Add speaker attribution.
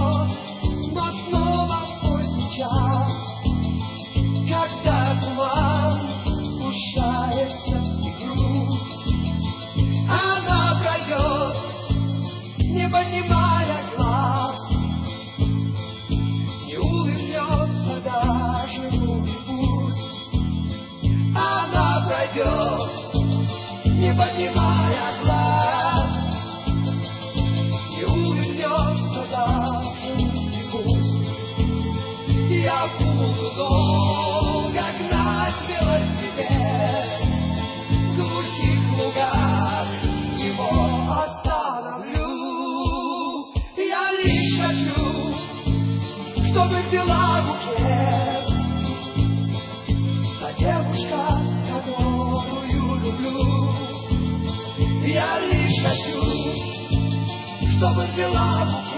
Speaker 1: но снова в поздний час, когда туман сгущается и грусть, она пройдет, не поднимая глаз, не улыбнется даже лунный путь. Она пройдет, не поднимая глаз, не улыбнется даже лунный путь. Я буду долго гнать велосипед, в глухих лугах его остановлю. Я лишь хочу, чтобы взяла букет та девушка, которую люблю. Я лишь хочу, чтобы взяла букет